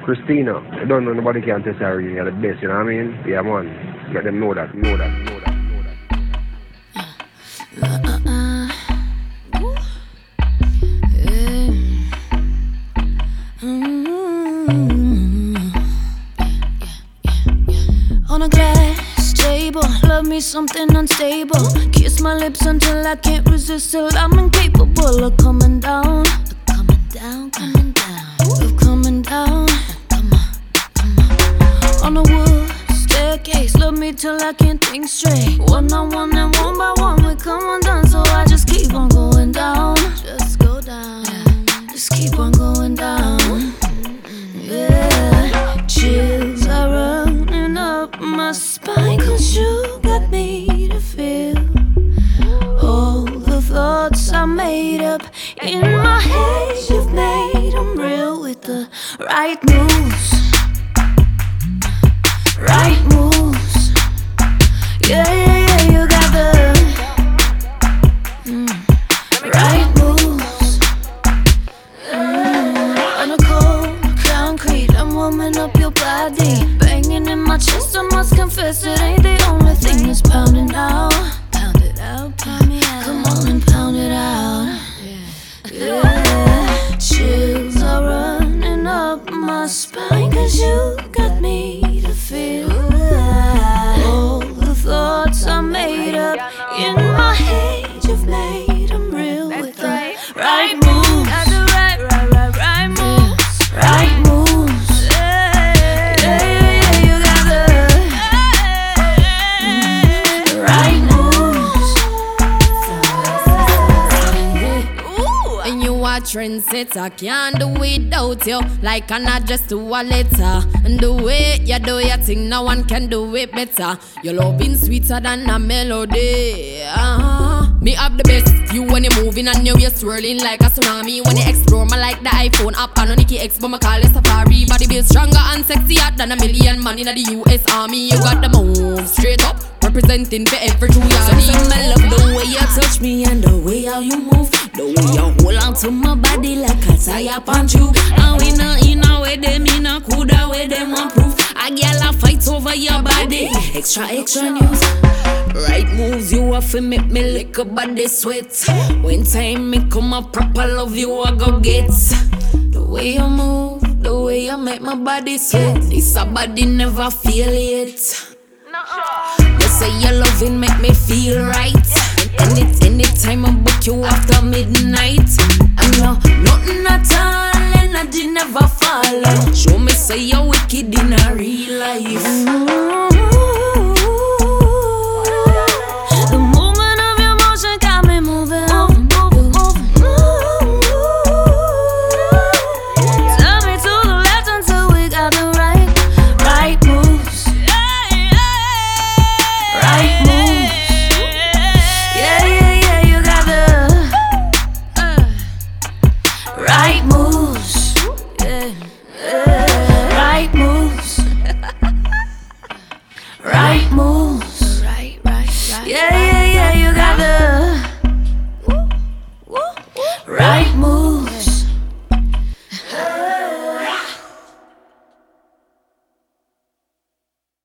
Christina, I don't know, nobody can tell Irene, you're the best, you know what I mean? Yeah, man. Let them know that, know that, know that, know that. On a glass table, love me something unstable. Kiss my lips until I can't resist, till I'm incapable of coming down. Coming down, coming down. Of coming down. Come on, come on. On a wood staircase, love me till I can't think straight. One on one and one by one, we come undone, so I just keep on going down. Just go down. Just keep on going down. Yeah. Chills are running up my spine, 'cause you got me to feel all the thoughts I made up in my head. You've made them real with the right moves. Right moves. Yeah, yeah, yeah, you got the right moves. On a cold concrete, I'm warming up your body. Banging in my chest, I must confess it ain't the only thing that's pounding now. Pound it out, pound me out. Come on and pound it out. Yeah. Chills are running up my spine, 'cause you got me to feel all the thoughts I made up in my head. You've made them real with the right moves. Right moves. Right moves. Yeah, yeah, you got the right moves. And you a trendsetter, can't do without you. Like an address to a letter. And the way you do your thing, no one can do it better. Your loving sweeter than a melody. Me have the best view when you're moving and you're swirling like a tsunami. When you explore, me like the iPhone app and on Nikki X, but me call it Safari. Body build stronger and sexier than a million man in the US Army. You got the move straight up, representing for every true yardy. Sometimes I love the way you touch me and the way how you move. The way you hold on to my body like a tire punch you. And we not in a way them in a coulda way them want proof. A girl a fight over your body. Extra, extra news. Right moves, you have to make me lick a body sweat. When time me come a proper love you I go get. The way you move, the way you make my body sweat. This a body never feel it. You say your loving make me feel right. Anytime I book you after midnight. I know nothing at all, energy never follow. Show me say you're wicked in a real life. The movement of your motion got me moving. Tell me to the left until we got the right moves. Right moves. Yeah, yeah, yeah, you got the right moves. Yeah, right moves. Right moves. Right. Yeah, yeah, yeah, you got the